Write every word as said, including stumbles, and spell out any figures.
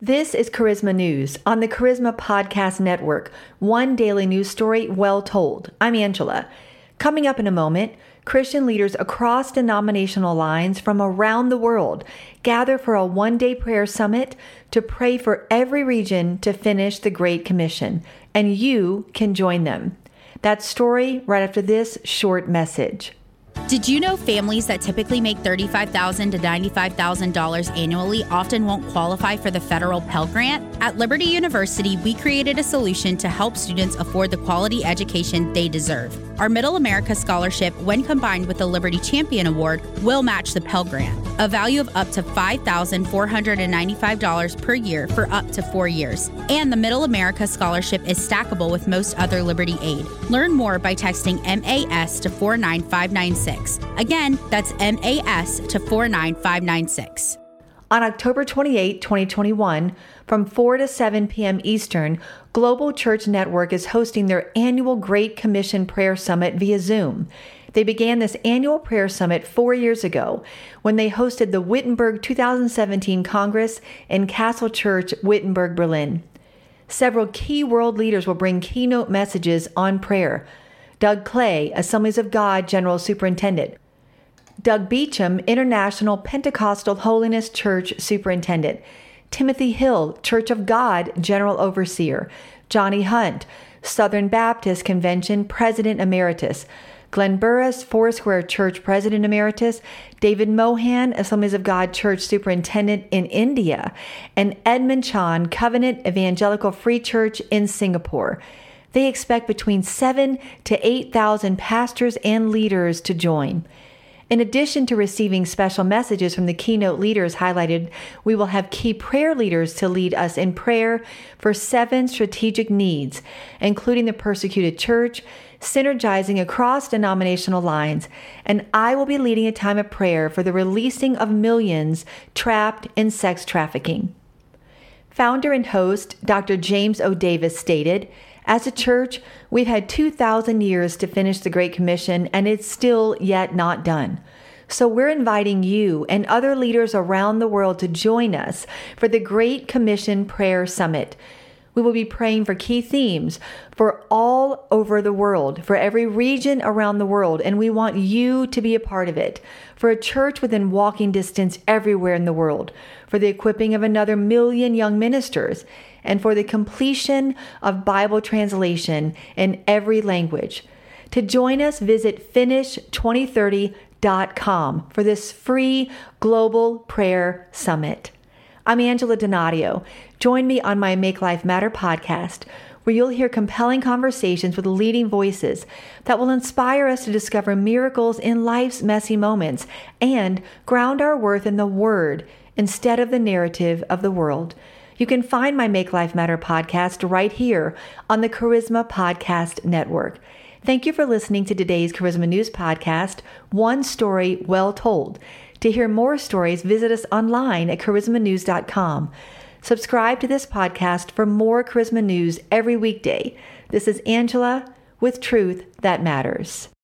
This is Charisma News on the Charisma Podcast Network, one daily news story well told. I'm Angela. Coming up in a moment, Christian leaders across denominational lines from around the world gather for a one-day prayer summit to pray for every region to finish the Great Commission, and you can join them. That story right after this short message. Did you know families that typically make thirty-five thousand dollars to ninety-five thousand dollars annually often won't qualify for the federal Pell Grant? At Liberty University, we created a solution to help students afford the quality education they deserve. Our Middle America Scholarship, when combined with the Liberty Champion Award, will match the Pell Grant, a value of up to five thousand four hundred ninety-five dollars per year for up to four years. And the Middle America Scholarship is stackable with most other Liberty aid. Learn more by texting M A S to four nine five nine six. Again, that's M A S to four nine five nine six. On October twenty-eighth, twenty twenty-one, from four to seven p.m. Eastern, Global Church Network is hosting their annual Great Commission Prayer Summit via Zoom. They began this annual prayer summit four years ago when they hosted the Wittenberg two thousand seventeen Congress in Castle Church, Wittenberg, Berlin. Several key world leaders will bring keynote messages on prayer. Doug Clay, Assemblies of God General Superintendent. Doug Beecham, International Pentecostal Holiness Church Superintendent. Timothy Hill, Church of God General Overseer. Johnny Hunt, Southern Baptist Convention President Emeritus. Glenn Burris, Foursquare Church President Emeritus. David Mohan, Assemblies of God Church Superintendent in India. And Edmund Chan, Covenant Evangelical Free Church in Singapore. They expect between seven to eight thousand pastors and leaders to join. In addition to receiving special messages from the keynote leaders highlighted, we will have key prayer leaders to lead us in prayer for seven strategic needs, including the persecuted church, synergizing across denominational lines, and I will be leading a time of prayer for the releasing of millions trapped in sex trafficking. Founder and host Doctor James O. Davis stated, "As a church, we've had two thousand years to finish the Great Commission, and it's still yet not done. So we're inviting you and other leaders around the world to join us for the Great Commission Prayer Summit. We will be praying for key themes for all over the world, for every region around the world, and we want you to be a part of it. For a church within walking distance everywhere in the world, for the equipping of another million young ministers, and for the completion of Bible translation in every language. To join us, visit finish twenty thirty dot com for this free global prayer summit." I'm Angela Donadio. Join me on my Make Life Matter podcast, where you'll hear compelling conversations with leading voices that will inspire us to discover miracles in life's messy moments and ground our worth in the Word instead of the narrative of the world. You can find my Make Life Matter podcast right here on the Charisma Podcast Network. Thank you for listening to today's Charisma News podcast, One Story Well Told. To hear more stories, visit us online at charisma news dot com. Subscribe to this podcast for more Charisma News every weekday. This is Angela with Truth That Matters.